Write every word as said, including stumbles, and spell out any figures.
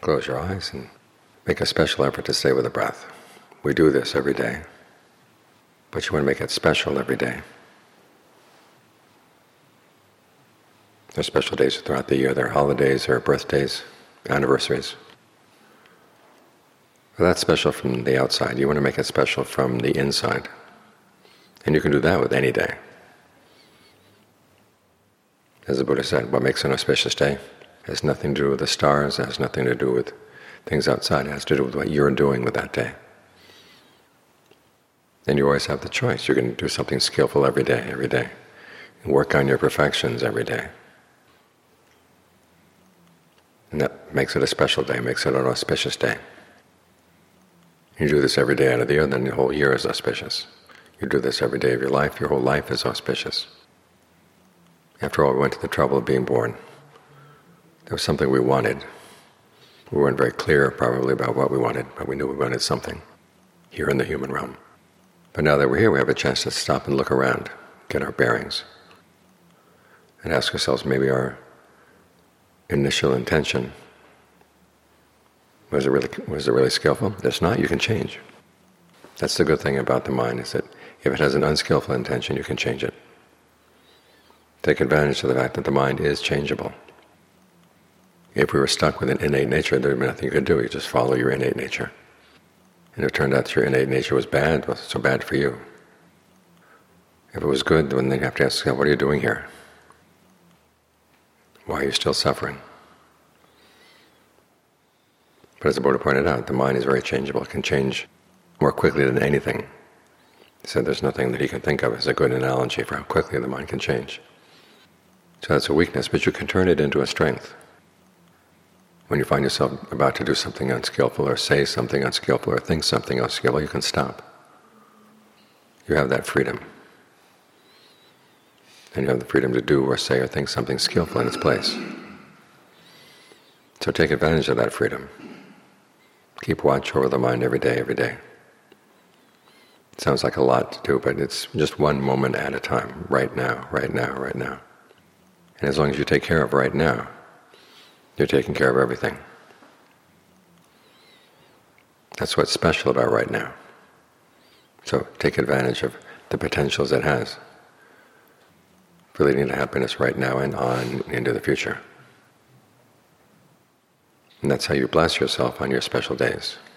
Close your eyes and make a special effort to stay with the breath. We do this every day, but you want to make it special every day. There are special days throughout the year. There are holidays, there are birthdays, anniversaries. But that's special from the outside. You want to make it special from the inside. And you can do that with any day. As the Buddha said, what makes an auspicious day has nothing to do with the stars, it has nothing to do with things outside, it has to do with what you're doing with that day. And you always have the choice. You can do something skillful every day, every day. And work on your perfections every day. And that makes it a special day, makes it an auspicious day. You do this every day out of the year, then the whole year is auspicious. You do this every day of your life, your whole life is auspicious. After all, we went to the trouble of being born. There was something we wanted. We weren't very clear probably about what we wanted, but we knew we wanted something here in the human realm. But now that we're here, we have a chance to stop and look around, get our bearings, and ask ourselves, maybe our initial intention, was it really, was it really skillful? If not, you can change. That's the good thing about the mind, is that if it has an unskillful intention, you can change it. Take advantage of the fact that the mind is changeable. If we were stuck with an innate nature, there would be nothing you could do. You just follow your innate nature. And if it turned out that your innate nature was bad, well, so bad for you. If it was good, then you have to ask yourself, what are you doing here? Why are you still suffering? But as the Buddha pointed out, the mind is very changeable. It can change more quickly than anything. He said there's nothing that he can think of as a good analogy for how quickly the mind can change. So that's a weakness, but you can turn it into a strength. When you find yourself about to do something unskillful, or say something unskillful, or think something unskillful, you can stop. You have that freedom. And you have the freedom to do or say or think something skillful in its place. So take advantage of that freedom. Keep watch over the mind every day, every day. It sounds like a lot to do, but it's just one moment at a time, right now, right now, right now. And as long as you take care of right now, you're taking care of everything. That's what's special about right now. So take advantage of the potentials it has for leading to happiness right now and on into the future. And that's how you bless yourself on your special days.